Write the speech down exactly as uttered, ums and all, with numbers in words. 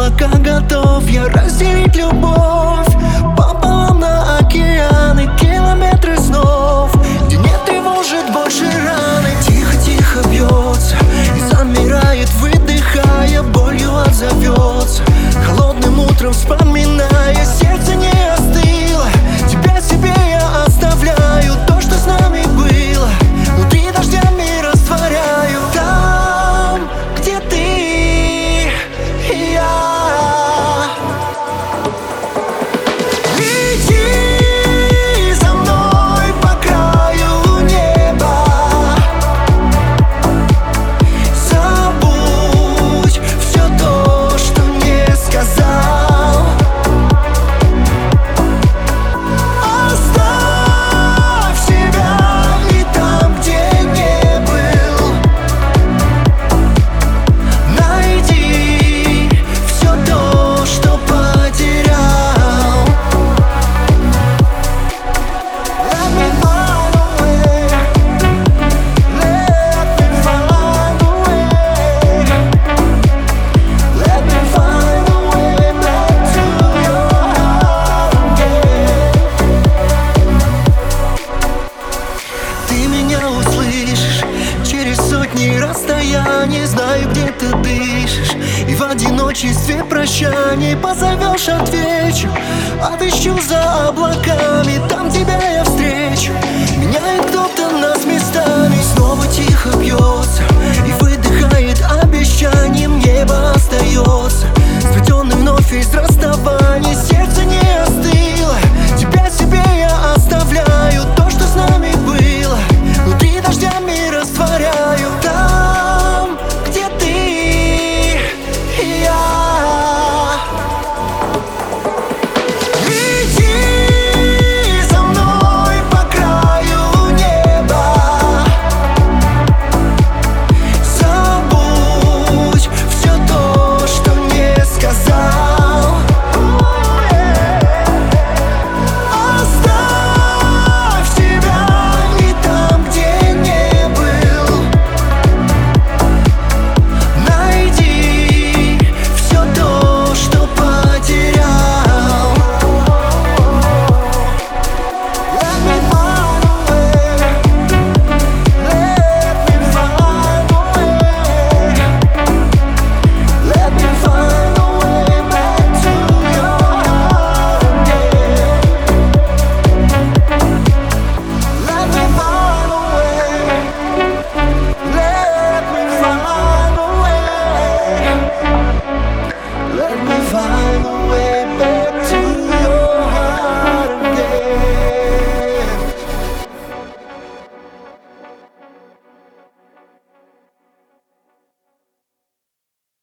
облака готов я разделить любовь пополам на океаны, километры снов, где не тревожит больше раны. Тихо-тихо бьется и замирает, выдыхая, болью отзовется. Холодным утром вспоминая, сердце не остыло. Тебя себе я оставляю, то, что с нами было, внутри дождями растворяю. Там, где ты и я. Иди за мной по краю неба, забудь все то, что не сказал. Оставь себя и там, где не был. Найди все то, что потерял. Let me find a way. Let me find a way. Let me find a way back to your heart again. Ты меня услышишь через сотни расстояний. Знаю, где ты дышишь, и в одиночестве прощаний позовешь, отвечу. Отыщу за облаками, там тебя я встречу. Меняет кто-то нас местами, снова тихо бьет